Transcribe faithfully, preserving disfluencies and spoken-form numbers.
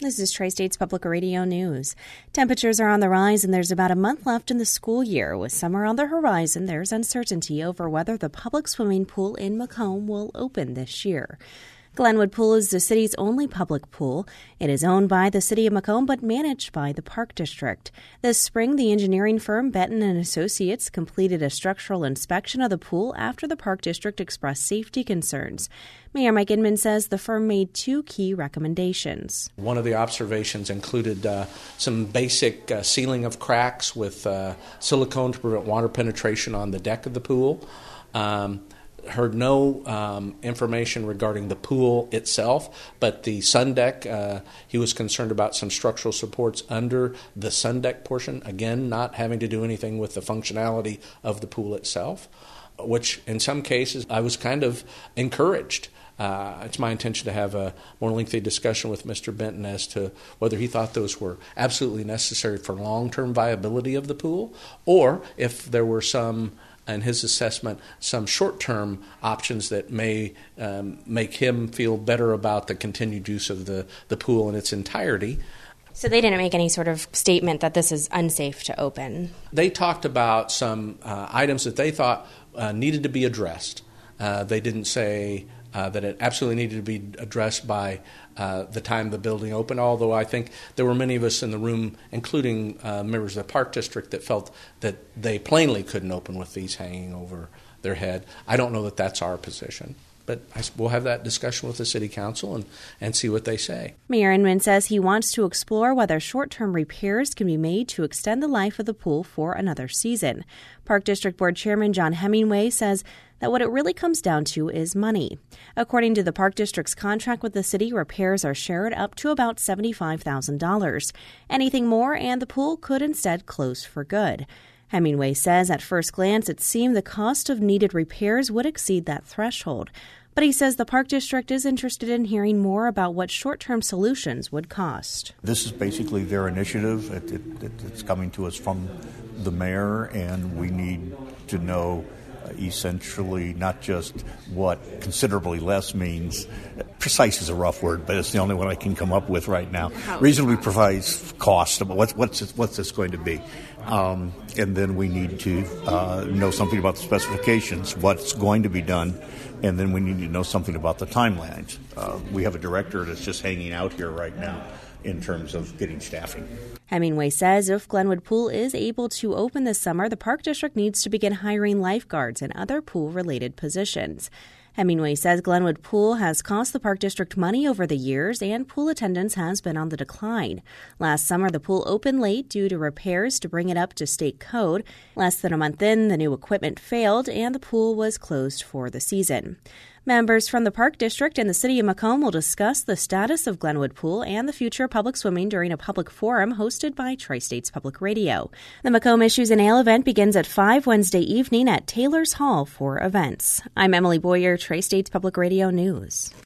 This is Tri-States Public Radio News. Temperatures are on the rise and there's about a month left in the school year. With summer on the horizon, there's uncertainty over whether the public swimming pool in Macomb will open this year. Glenwood Pool is the city's only public pool. It is owned by the City of Macomb but managed by the Park District. This spring, the engineering firm Benton and Associates completed a structural inspection of the pool after the Park District expressed safety concerns. Mayor Mike Inman says the firm made two key recommendations. One of the observations included uh, some basic uh, sealing of cracks with uh, silicone to prevent water penetration on the deck of the pool. Um, heard no um, information regarding the pool itself, but the sun deck, uh, he was concerned about some structural supports under the sun deck portion, again, not having to do anything with the functionality of the pool itself, which in some cases I was kind of encouraged. Uh, it's my intention to have a more lengthy discussion with Mister Benton as to whether he thought those were absolutely necessary for long-term viability of the pool, or if there were some, in his assessment, some short-term options that may um, make him feel better about the continued use of the, the pool in its entirety. So they didn't make any sort of statement that this is unsafe to open? They talked about some uh, items that they thought uh, needed to be addressed. Uh, they didn't say uh, that it absolutely needed to be addressed by uh, the time the building opened, although I think there were many of us in the room, including uh, members of the Park District, that felt that they plainly couldn't open with these hanging over their head. I don't know that that's our position, but I, we'll have that discussion with the City Council and, and see what they say. Mayor Inman says he wants to explore whether short-term repairs can be made to extend the life of the pool for another season. Park District Board Chairman John Hemingway says that what it really comes down to is money. According to the Park District's contract with the city, repairs are shared up to about seventy-five thousand dollars. Anything more, and the pool could instead close for good. Hemingway says at first glance it seemed the cost of needed repairs would exceed that threshold. But he says the Park District is interested in hearing more about what short-term solutions would cost. This is basically their initiative. It, it, it's coming to us from the mayor, and we need to know uh, essentially not just what considerably less means. Precise is a rough word, but it's the only one I can come up with right now. Reasonably precise cost. What's, what's, this, what's this going to be? Um, and then we need to uh, know something about the specifications, what's going to be done, and then we need to know something about the timelines. Uh, we have a director that's just hanging out here right now in terms of getting staffing. Hemingway says if Glenwood Pool is able to open this summer, the Park District needs to begin hiring lifeguards and other pool-related positions. Hemingway says Glenwood Pool has cost the Park District money over the years, and pool attendance has been on the decline. Last summer, the pool opened late due to repairs to bring it up to state code. Less than a month in, the new equipment failed, and the pool was closed for the season. Members from the Park District and the City of Macomb will discuss the status of Glenwood Pool and the future of public swimming during a public forum hosted by Tri-States Public Radio. The Macomb Issues and Ale event begins at five Wednesday evening at Taylor's Hall for events. I'm Emily Boyer, Tri-States Public Radio News.